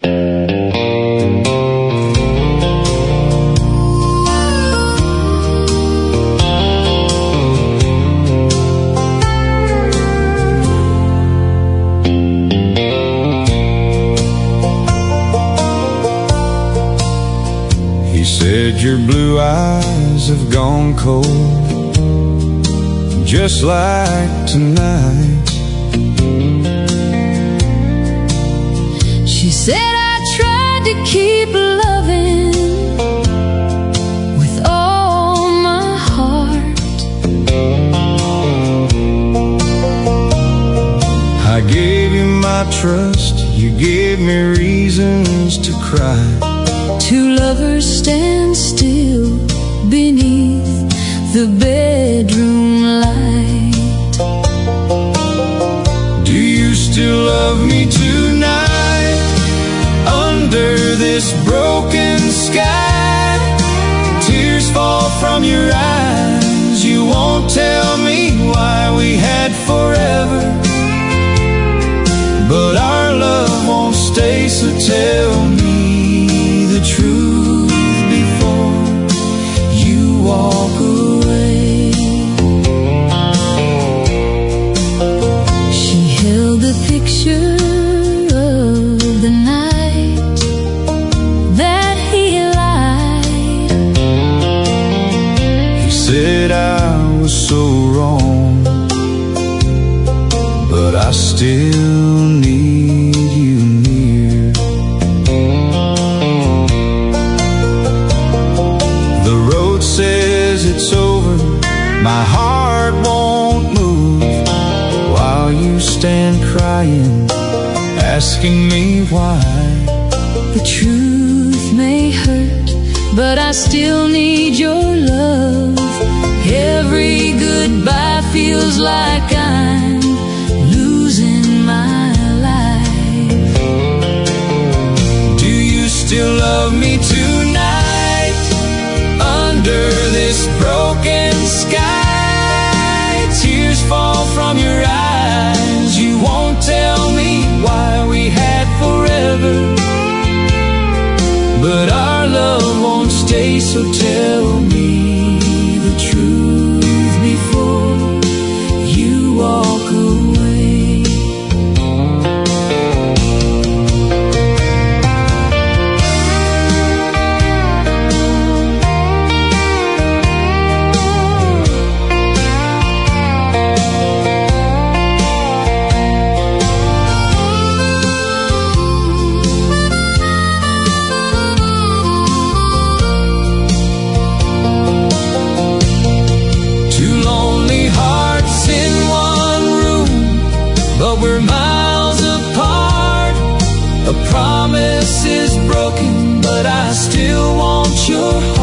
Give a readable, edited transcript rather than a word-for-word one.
Your blue eyes have gone cold, just like tonight. She said I tried to keep loving with all my heart. I gave you my trust, you gave me reasons to cry. Two lovers stand still beneath the bedroom light. Do you still love me tonight? Under this broken sky, tears fall from your eyes. You won't tell me why we had forever, but our love won't stay, so tell me the truth before you walk away. She held a picture of the night that he lied. He said I was so wrong, but I still need you near. The road says it's over, my heart won't move, while you stand crying, asking me why. The truth may hurt, but I still need your love. Every goodbye feels like I'm losing my life. Do you still love me tonight? Under this broken sky, tears fall from your eyes. You won't tell me why we had forever, but our love won't stay, so tell me the truth before you walk away. But we're miles apart. A promise is broken, but I still want your heart.